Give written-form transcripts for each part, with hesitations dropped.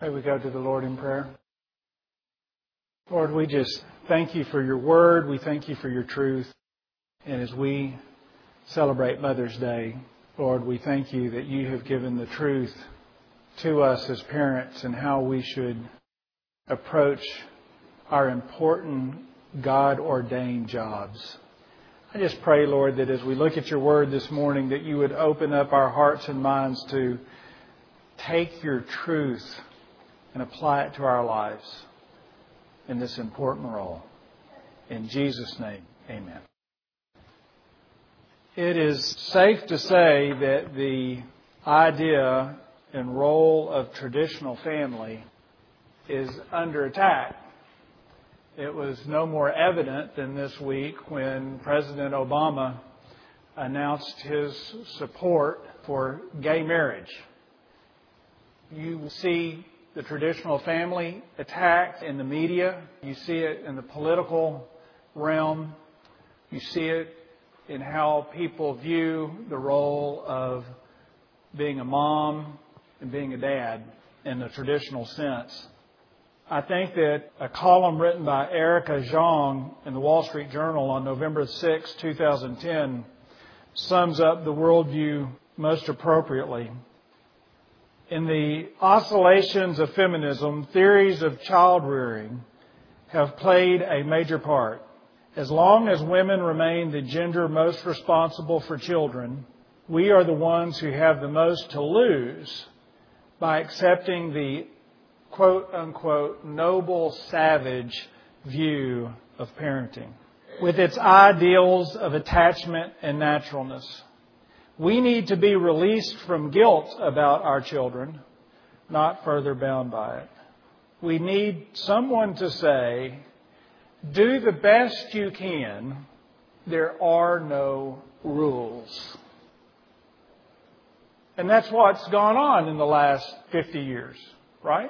May we go to the Lord in prayer. Lord, we just thank you for your word. We thank you for your truth. And as we celebrate Mother's Day, Lord, we thank you that you have given the truth to us as parents and how we should approach our important God-ordained jobs. I just pray, Lord, that as we look at your word this morning, that you would open up our hearts and minds to take your truth and apply it to our lives in this important role. In Jesus' name, amen. It is safe to say that the idea and role of traditional family is under attack. It was no more evident than this week when President Obama announced his support for gay marriage. You see the traditional family attacked in the media. You see it in the political realm. You see it in how people view the role of being a mom and being a dad in the traditional sense. I think that a column written by Erica Zhang in the Wall Street Journal on November 6, 2010 sums up the worldview most appropriately. In the oscillations of feminism, theories of child rearing have played a major part. As long as women remain the gender most responsible for children, we are the ones who have the most to lose by accepting the quote-unquote noble savage view of parenting with its ideals of attachment and naturalness. We need to be released from guilt about our children, not further bound by it. We need someone to say, do the best you can. There are no rules. And that's what's gone on in the last 50 years, right?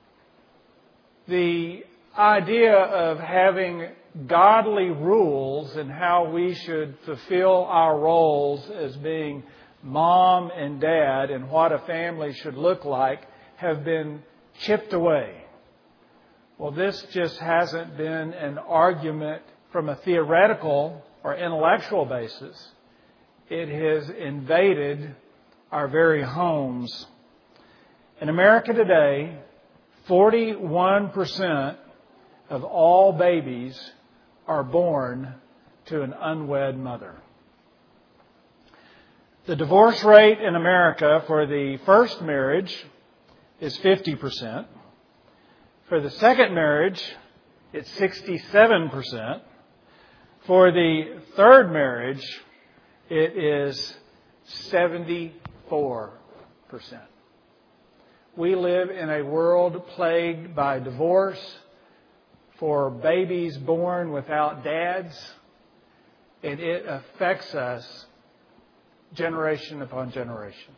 The idea of having godly rules and how we should fulfill our roles as being mom and dad and what a family should look like have been chipped away. Well, this just hasn't been an argument from a theoretical or intellectual basis. It has invaded our very homes. In America today, 41% of all babies are born to an unwed mother. The divorce rate in America for the first marriage is 50%. For the second marriage, it's 67%. For the third marriage, it is 74%. We live in a world plagued by divorce, for babies born without dads, and it affects us generation upon generation.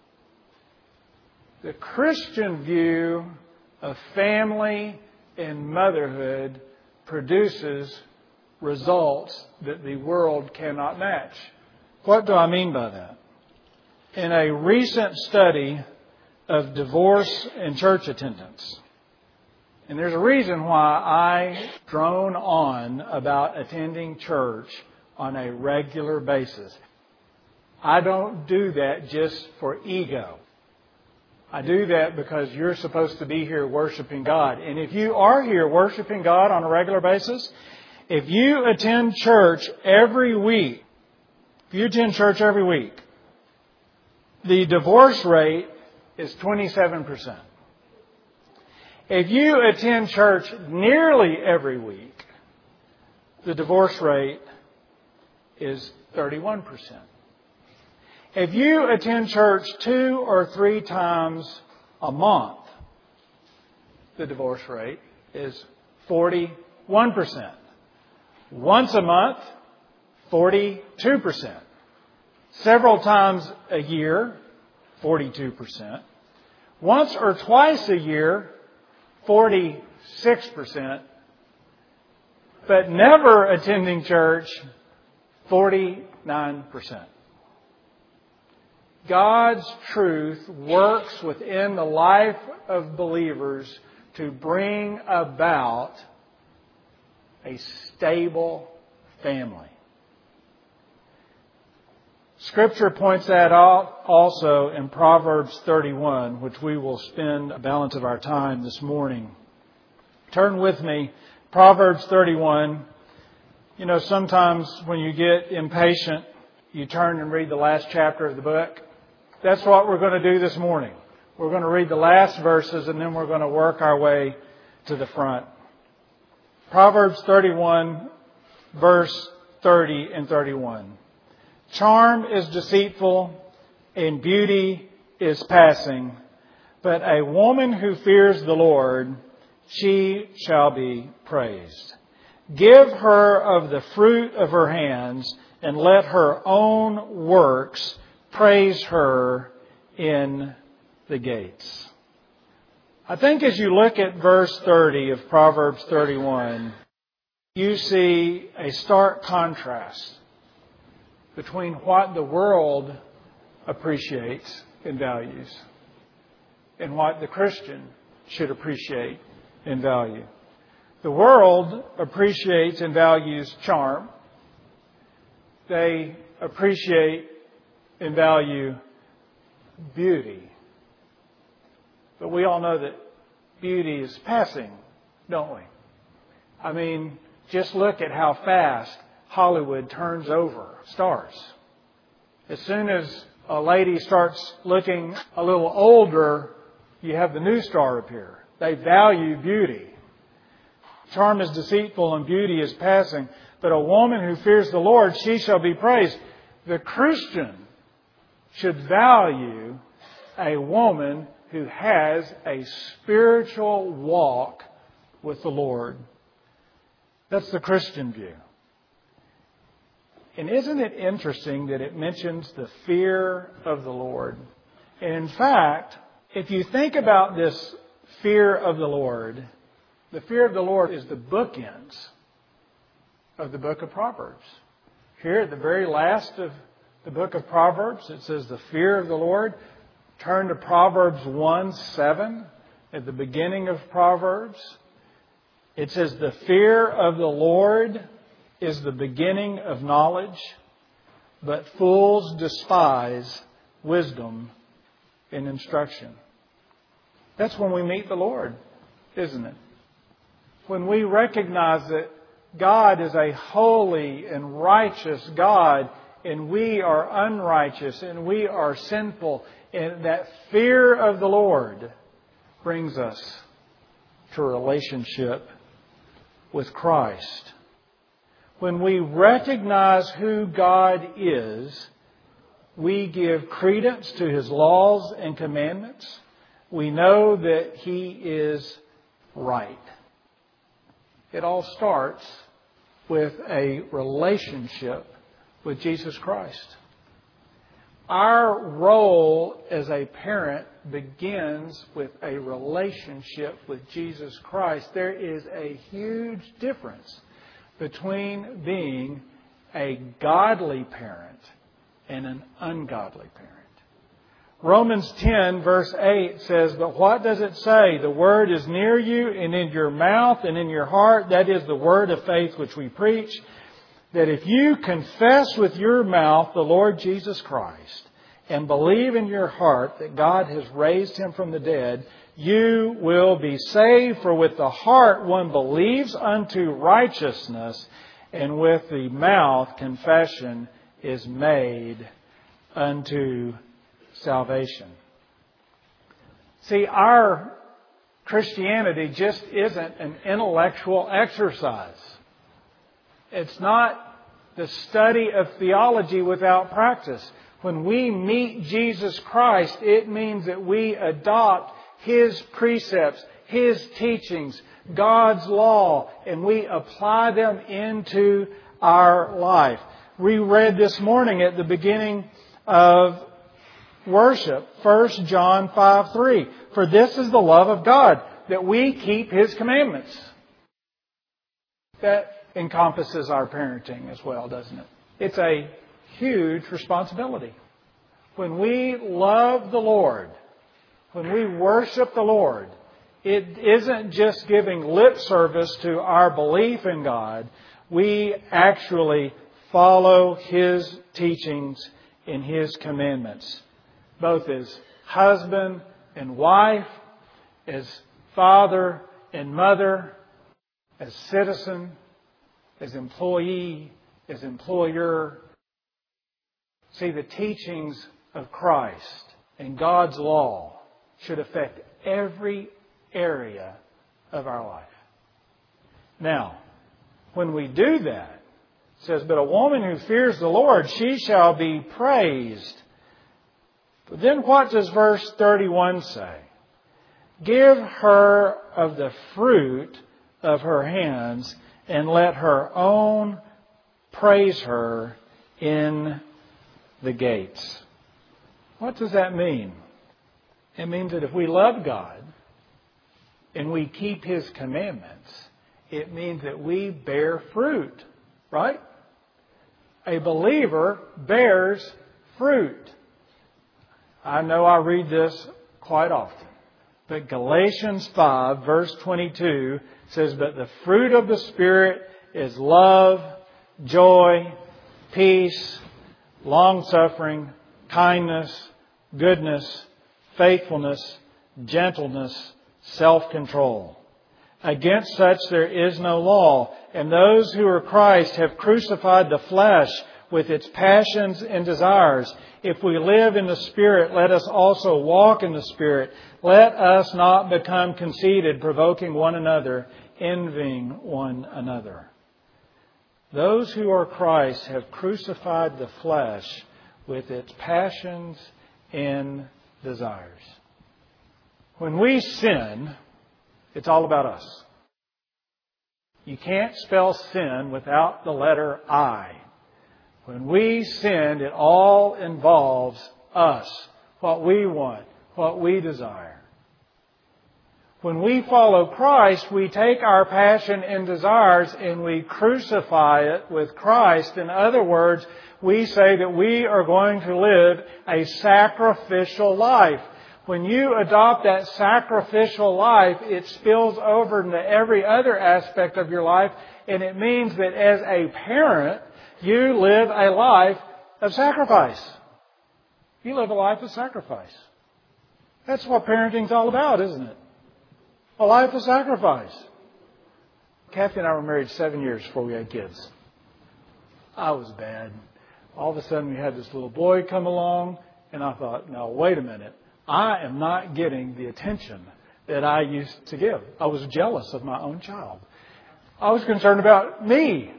The Christian view of family and motherhood produces results that the world cannot match. What do I mean by that? In a recent study of divorce and church attendance, and there's a reason why I drone on about attending church on a regular basis. I don't do that just for ego. I do that because you're supposed to be here worshiping God. And if you are here worshiping God on a regular basis, if you attend church every week, the divorce rate is 27%. If you attend church nearly every week, the divorce rate is 31%. If you attend church 2 or 3 times a month, the divorce rate is 41%. Once a month, 42%. Several times a year, 42%. Once or twice a year, 46%. But never attending church, 49%. God's truth works within the life of believers to bring about a stable family. Scripture points that out also in Proverbs 31, which we will spend a balance of our time this morning. Turn with me, Proverbs 31. You know, sometimes when you get impatient, you turn and read the last chapter of the book. That's what we're going to do this morning. We're going to read the last verses and then we're going to work our way to the front. Proverbs 31, verse 30 and 31. Charm is deceitful and beauty is passing, but a woman who fears the Lord, she shall be praised. Give her of the fruit of her hands, and let her own works praise her in the gates. I think as you look at verse 30 of Proverbs 31, you see a stark contrast between what the world appreciates and values and what the Christian should appreciate and value. The world appreciates and values charm. They appreciate and value beauty. But we all know that beauty is passing, don't we? I mean, just look at how fast Hollywood turns over stars. As soon as a lady starts looking a little older, you have the new star appear. They value beauty. Charm is deceitful and beauty is passing, but a woman who fears the Lord, she shall be praised. The Christian should value a woman who has a spiritual walk with the Lord. That's the Christian view. And isn't it interesting that it mentions the fear of the Lord? And in fact, if you think about this fear of the Lord, the fear of the Lord is the bookends of the book of Proverbs. Here at the very last of the book of Proverbs, it says the fear of the Lord. Turn to Proverbs 1:7 at the beginning of Proverbs. It says the fear of the Lord is the beginning of knowledge, but fools despise wisdom and instruction. That's when we meet the Lord, isn't it? When we recognize that God is a holy and righteous God, and we are unrighteous and we are sinful, and that fear of the Lord brings us to a relationship with Christ. When we recognize who God is, we give credence to His laws and commandments. We know that He is right. It all starts with a relationship with Jesus Christ. Our role as a parent begins with a relationship with Jesus Christ. There is a huge difference between being a godly parent and an ungodly parent. Romans 10 verse 8 says, "But what does it say? The word is near you and in your mouth and in your heart. That is the word of faith which we preach. That if you confess with your mouth the Lord Jesus Christ and believe in your heart that God has raised Him from the dead, you will be saved. For with the heart one believes unto righteousness, and with the mouth confession is made unto salvation." See, our Christianity just isn't an intellectual exercise. It's not the study of theology without practice. When we meet Jesus Christ, it means that we adopt His precepts, His teachings, God's law, and we apply them into our life. We read this morning at the beginning of worship, 1 John 5:3. "For this is the love of God, that we keep His commandments." That encompasses our parenting as well, doesn't it? It's a huge responsibility. When we love the Lord, when we worship the Lord, it isn't just giving lip service to our belief in God. We actually follow His teachings and His commandments, both as husband and wife, as father and mother, as citizen, as employee, as employer. See, the teachings of Christ and God's law should affect every area of our life. Now, when we do that, it says, but a woman who fears the Lord, she shall be praised. But then what does verse 31 say? Give her of the fruit of her hands, and let her own praise her in the gates. What does that mean? It means that if we love God and we keep His commandments, it means that we bear fruit, right? A believer bears fruit. I know I read this quite often, but Galatians 5 verse 22 says, but the fruit of the Spirit is love, joy, peace, long-suffering, kindness, goodness, faithfulness, gentleness, self-control. Against such there is no law, and those who are Christ have crucified the flesh with its passions and desires. If we live in the Spirit, let us also walk in the Spirit. Let us not become conceited, provoking one another, envying one another. Those who are Christ have crucified the flesh with its passions and desires. When we sin, it's all about us. You can't spell sin without the letter I. When we sin, it all involves us, what we want, what we desire. When we follow Christ, we take our passion and desires and we crucify it with Christ. In other words, we say that we are going to live a sacrificial life. When you adopt that sacrificial life, it spills over into every other aspect of your life, and it means that as a parent, you live a life of sacrifice. You live a life of sacrifice. That's what parenting's all about, isn't it? A life of sacrifice. Kathy and I were married 7 years before we had kids. I was bad. All of a sudden we had this little boy come along, and I thought, now wait a minute. I am not getting the attention that I used to give. I was jealous of my own child. I was concerned about me.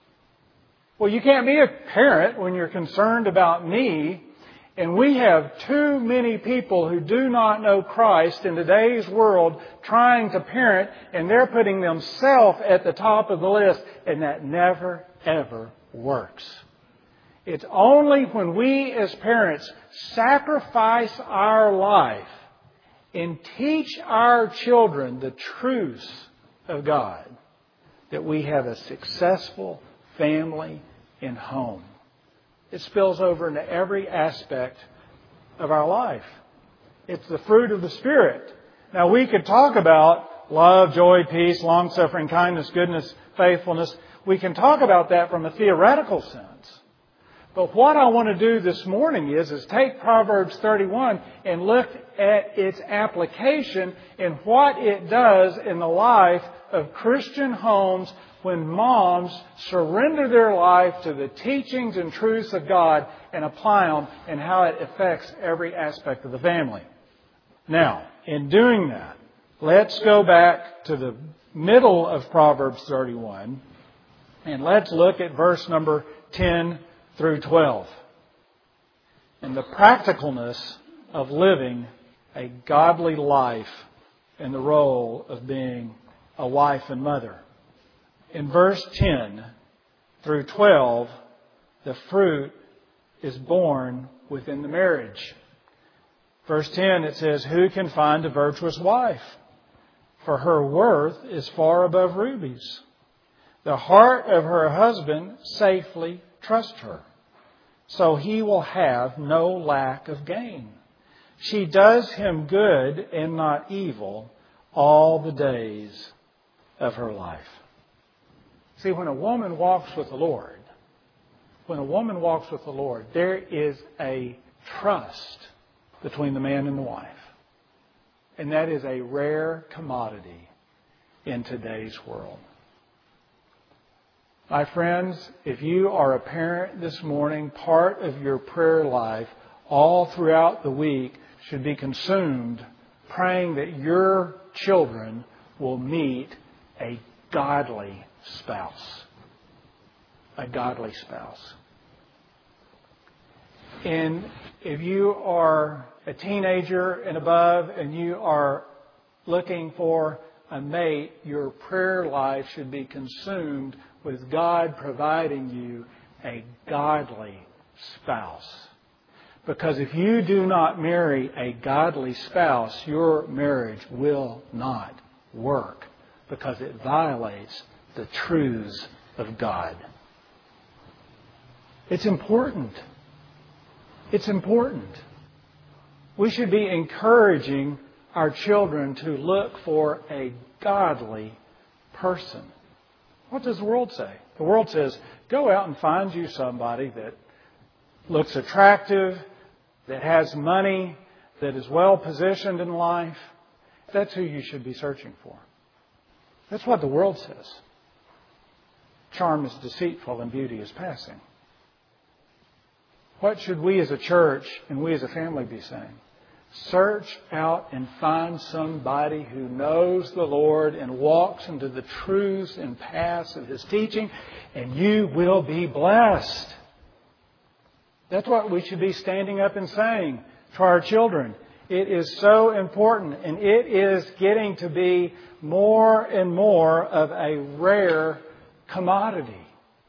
Well, you can't be a parent when you're concerned about me. And we have too many people who do not know Christ in today's world trying to parent, and they're putting themselves at the top of the list, and that never, ever works. It's only when we as parents sacrifice our life and teach our children the truths of God that we have a successful family and home. It spills over into every aspect of our life. It's the fruit of the Spirit. Now, we could talk about love, joy, peace, long-suffering, kindness, goodness, faithfulness. We can talk about that from a theoretical sense. But what I want to do this morning is take Proverbs 31 and look at its application and what it does in the life of Christian homes when moms surrender their life to the teachings and truths of God and apply them, and how it affects every aspect of the family. Now, in doing that, let's go back to the middle of Proverbs 31 and let's look at verse number 10 through 12. And the practicalness of living a godly life in the role of being a wife and mother. In verse 10 through 12, the fruit is born within the marriage. Verse 10, it says, "Who can find a virtuous wife? For her worth is far above rubies. The heart of her husband safely trusts her, so he will have no lack of gain. She does him good and not evil all the days of her life. See, when a woman walks with the Lord, there is a trust between the man and the wife. And that is a rare commodity in today's world. My friends, if you are a parent this morning, part of your prayer life all throughout the week should be consumed praying that your children will meet a godly spouse. A godly spouse. And if you are a teenager and above and you are looking for a mate, your prayer life should be consumed with God providing you a godly spouse. Because if you do not marry a godly spouse, your marriage will not work because it violates the truths of God. It's important. It's important. We should be encouraging our children to look for a godly person. What does the world say? The world says, go out and find you somebody that looks attractive, that has money, that is well positioned in life. That's who you should be searching for. That's what the world says. Charm is deceitful and beauty is passing. What should we as a church and we as a family be saying? Search out and find somebody who knows the Lord and walks into the truths and paths of His teaching, and you will be blessed. That's what we should be standing up and saying to our children. It is so important, and it is getting to be more and more of a rare commodity.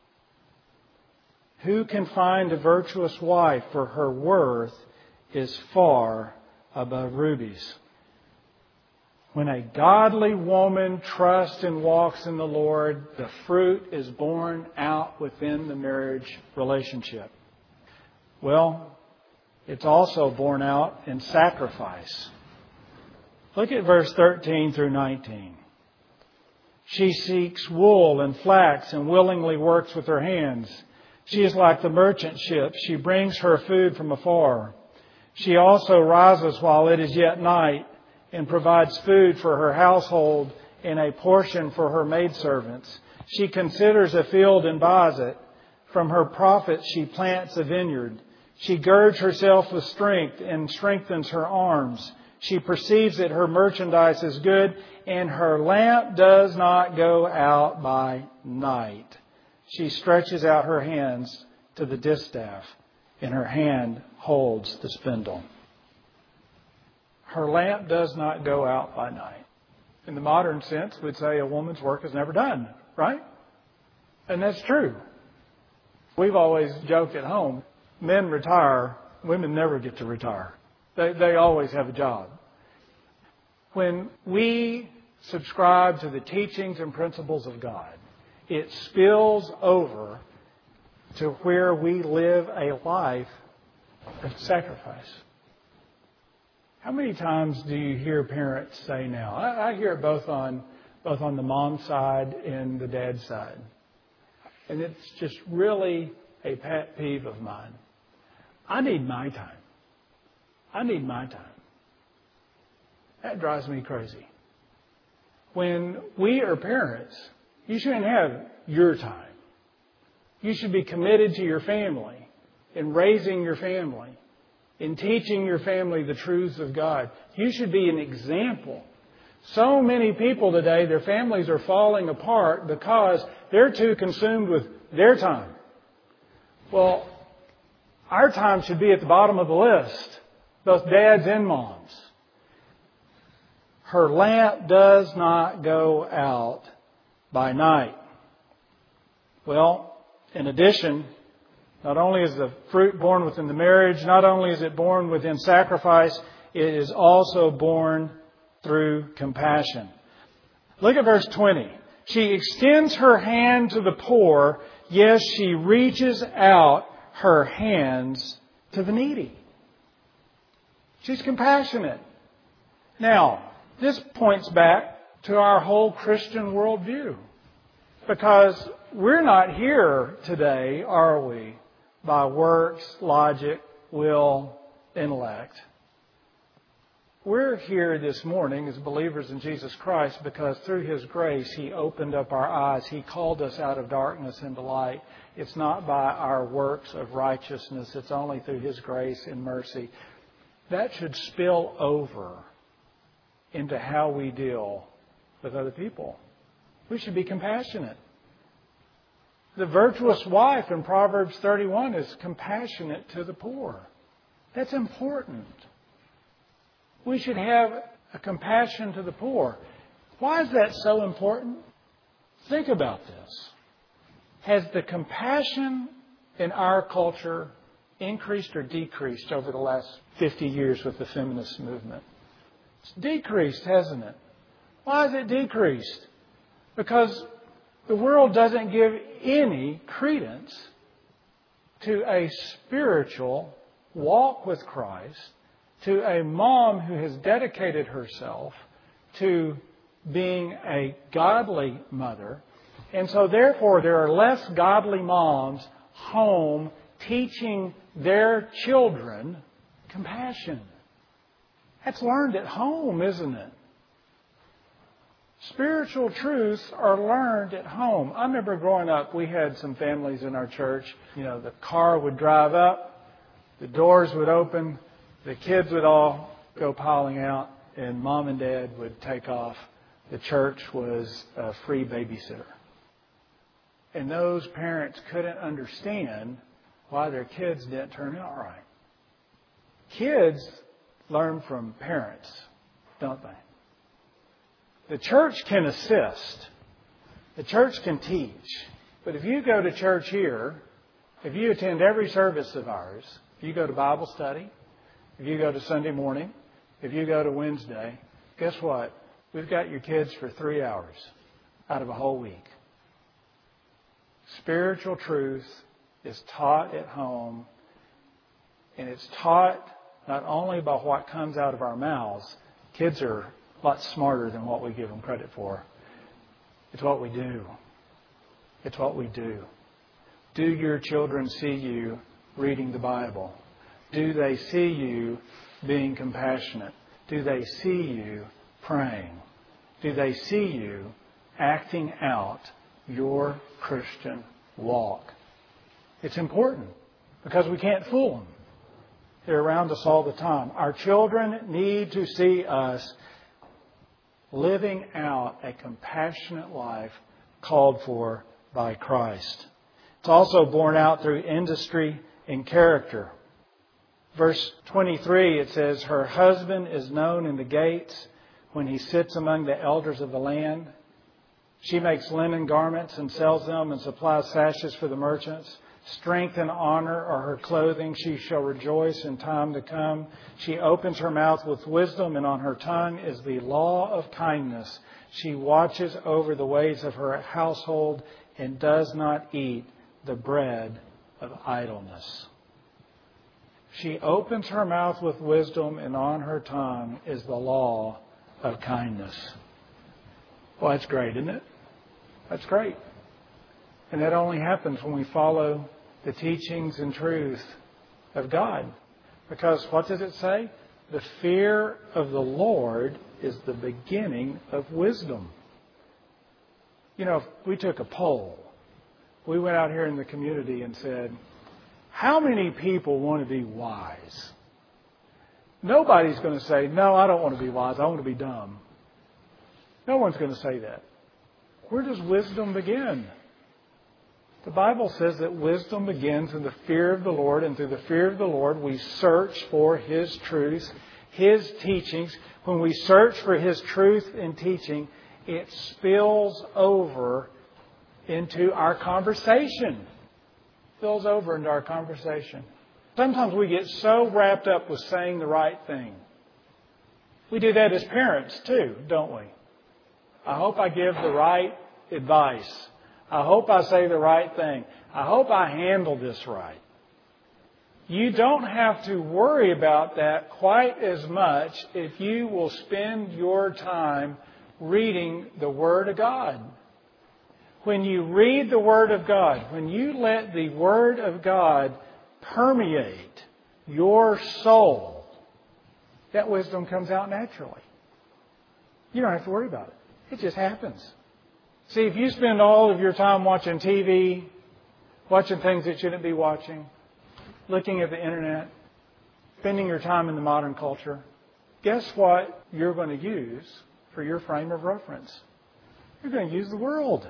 Who can find a virtuous wife, for her worth is far above rubies? When a godly woman trusts and walks in the Lord, the fruit is borne out within the marriage relationship. Well, it's also borne out in sacrifice. Look at verse 13 through 19. She seeks wool and flax and willingly works with her hands. She is like the merchant ship. She brings her food from afar. She also rises while it is yet night and provides food for her household and a portion for her maidservants. She considers a field and buys it. From her profits she plants a vineyard. She girds herself with strength and strengthens her arms. She perceives that her merchandise is good, and her lamp does not go out by night. She stretches out her hands to the distaff, and her hand holds the spindle. Her lamp does not go out by night. In the modern sense, we'd say a woman's work is never done, right? And that's true. We've always joked at home, men retire, women never get to retire. They always have a job. When we subscribe to the teachings and principles of God, it spills over to where we live a life of sacrifice. How many times do you hear parents say now? I hear it both on the mom side and the dad side. And it's just really a pet peeve of mine. I need my time. I need my time. That drives me crazy. When we are parents, you shouldn't have your time. You should be committed to your family, in raising your family, in teaching your family the truths of God. You should be an example. So many people today, their families are falling apart because they're too consumed with their time. Well, our time should be at the bottom of the list, both dads and moms. Her lamp does not go out by night. Well, in addition, not only is the fruit born within the marriage, not only is it born within sacrifice, it is also born through compassion. Look at verse 20. She extends her hand to the poor. Yes, she reaches out her hands to the needy. She's compassionate. Now, this points back to our whole Christian worldview. Because we're not here today, are we, by works, logic, will, intellect. We're here this morning as believers in Jesus Christ because through His grace, He opened up our eyes. He called us out of darkness into light. It's not by our works of righteousness. It's only through His grace and mercy. That should spill over into how we deal with other people. We should be compassionate. The virtuous wife in Proverbs 31 is compassionate to the poor. That's important. We should have a compassion to the poor. Why is that so important? Think about this. Has the compassion in our culture increased or decreased over the last 50 years with the feminist movement? It's decreased, hasn't it? Why has it decreased? Because the world doesn't give any credence to a spiritual walk with Christ, to a mom who has dedicated herself to being a godly mother. And so therefore there are less godly moms home teaching their children compassion. That's learned at home, isn't it? Spiritual truths are learned at home. I remember growing up, we had some families in our church. The car would drive up, the doors would open, the kids would all go piling out, and mom and dad would take off. The church was a free babysitter. And those parents couldn't understand why their kids didn't turn out right. Kids learn from parents, don't they? The church can assist. The church can teach. But if you go to church here, if you attend every service of ours, if you go to Bible study, if you go to Sunday morning, if you go to Wednesday, guess what? We've got your kids for 3 hours out of a whole week. Spiritual truth is taught at home, and it's taught not only by what comes out of our mouths. Kids are a lot smarter than what we give them credit for. It's what we do. It's what we do. Do your children see you reading the Bible? Do they see you being compassionate? Do they see you praying? Do they see you acting out your Christian walk? It's important because we can't fool them. They're around us all the time. Our children need to see us living out a compassionate life called for by Christ. It's also borne out through industry and character. Verse 23, it says, her husband is known in the gates when he sits among the elders of the land. She makes linen garments and sells them and supplies sashes for the merchants. Strength and honor are her clothing. She shall rejoice in time to come. She opens her mouth with wisdom, and on her tongue is the law of kindness. She watches over the ways of her household and does not eat the bread of idleness. She opens her mouth with wisdom, and on her tongue is the law of kindness. Well, that's great, isn't it? That's great. And that only happens when we follow the teachings and truth of God. Because what does it say? The fear of the Lord is the beginning of wisdom. If we took a poll, we went out here in the community and said, how many people want to be wise? Nobody's going to say, no, I don't want to be wise. I want to be dumb. No one's going to say that. Where does wisdom begin? The Bible says that wisdom begins in the fear of the Lord, and through the fear of the Lord we search for His truth, His teachings. When we search for His truth and teaching, it spills over into our conversation. Spills over into our conversation. Sometimes we get so wrapped up with saying the right thing. We do that as parents too, don't we? I hope I give the right advice. I hope I say the right thing. I hope I handle this right. You don't have to worry about that quite as much if you will spend your time reading the Word of God. When you read the Word of God, when you let the Word of God permeate your soul, that wisdom comes out naturally. You don't have to worry about it. It just happens. See, if you spend all of your time watching TV, watching things that you shouldn't be watching, looking at the internet, spending your time in the modern culture, guess what you're going to use for your frame of reference? You're going to use the world.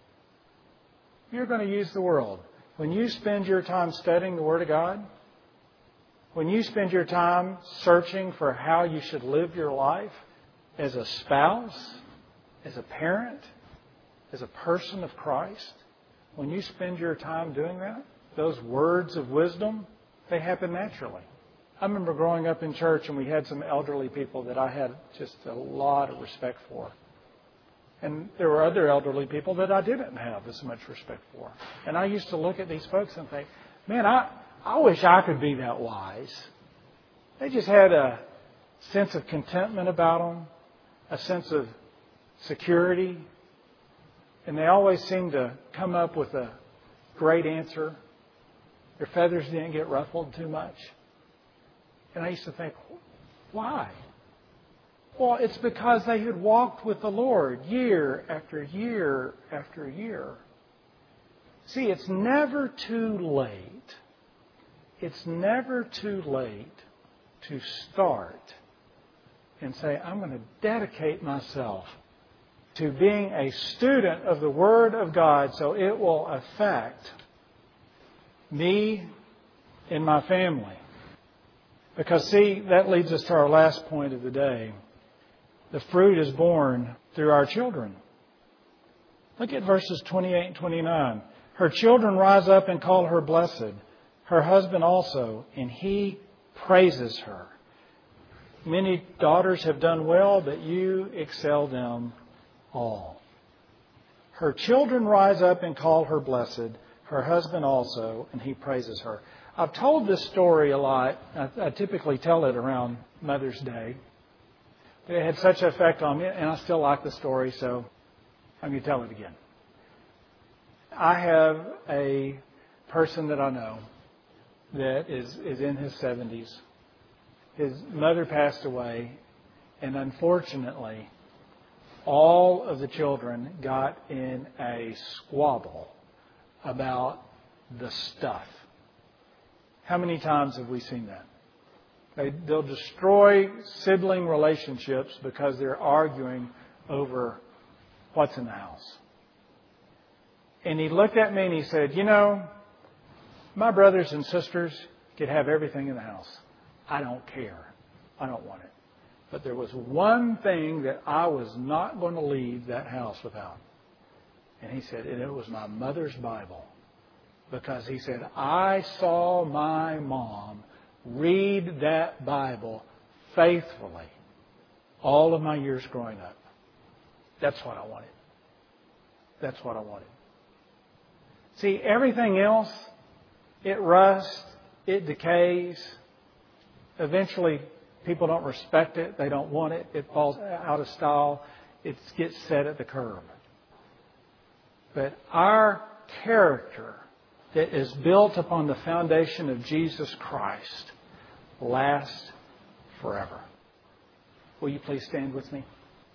You're going to use the world. When you spend your time studying the Word of God, when you spend your time searching for how you should live your life as a spouse, as a parent, as a person of Christ, when you spend your time doing that, those words of wisdom, they happen naturally. I remember growing up in church and we had some elderly people that I had just a lot of respect for. And there were other elderly people that I didn't have as much respect for. And I used to look at these folks and think, man, I wish I could be that wise. They just had a sense of contentment about them, a sense of security. And they always seemed to come up with a great answer. Their feathers didn't get ruffled too much. And I used to think, why? Well, it's because they had walked with the Lord year after year after year. See, it's never too late. It's never too late to start and say, I'm going to dedicate myself to being a student of the Word of God so it will affect me and my family. Because, see, that leads us to our last point of the day. The fruit is born through our children. Look at verses 28 and 29. Her children rise up and call her blessed, her husband also, and he praises her. Many daughters have done well, but you excel them all. Her children rise up and call her blessed, her husband also, and he praises her. I've told this story a lot. I typically tell it around Mother's Day. It had such an effect on me, and I still like the story, so I'm going to tell it again. I have a person that I know that is in his 70s. His mother passed away, and unfortunately, all of the children got in a squabble about the stuff. How many times have we seen that? They'll destroy sibling relationships because they're arguing over what's in the house. And he looked at me and he said, you know, my brothers and sisters could have everything in the house. I don't care. I don't want it. But there was one thing that I was not going to leave that house without. And he said, and it was my mother's Bible. Because he said, I saw my mom read that Bible faithfully all of my years growing up. That's what I wanted. That's what I wanted. See, everything else, it rusts, it decays. Eventually, people don't respect it. They don't want it. It falls out of style. It gets set at the curb. But our character that is built upon the foundation of Jesus Christ lasts forever. Will you please stand with me?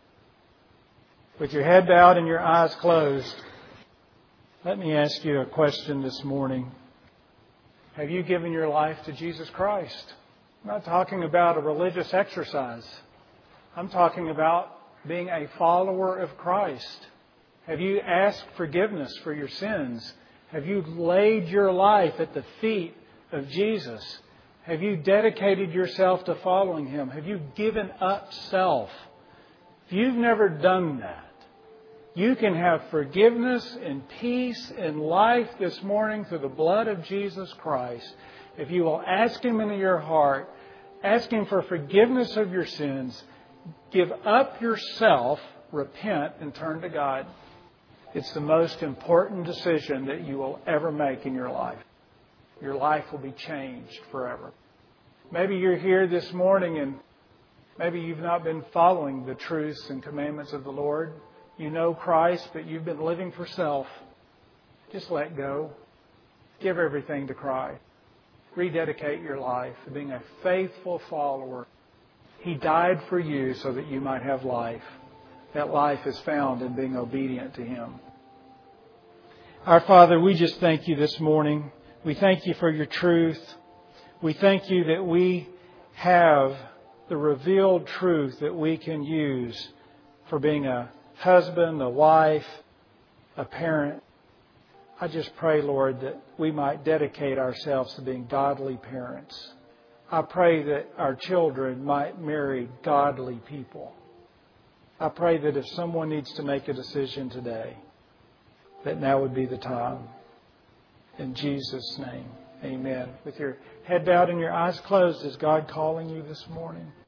With your head bowed and your eyes closed, let me ask you a question this morning. Have you given your life to Jesus Christ? I'm not talking about a religious exercise. I'm talking about being a follower of Christ. Have you asked forgiveness for your sins? Have you laid your life at the feet of Jesus? Have you dedicated yourself to following Him? Have you given up self? If you've never done that, you can have forgiveness and peace and life this morning through the blood of Jesus Christ. If you will ask Him into your heart, ask Him for forgiveness of your sins, give up yourself, repent, and turn to God. It's the most important decision that you will ever make in your life. Your life will be changed forever. Maybe you're here this morning and maybe you've not been following the truths and commandments of the Lord. You know Christ, but you've been living for self. Just let go. Give everything to Christ. Rededicate your life to being a faithful follower. He died for you so that you might have life. That life is found in being obedient to Him. Our Father, we just thank You this morning. We thank You for Your truth. We thank You that we have the revealed truth that we can use for being a husband, a wife, a parent. I just pray, Lord, that we might dedicate ourselves to being godly parents. I pray that our children might marry godly people. I pray that if someone needs to make a decision today, that now would be the time. In Jesus' name, amen. With your head bowed and your eyes closed, is God calling you this morning?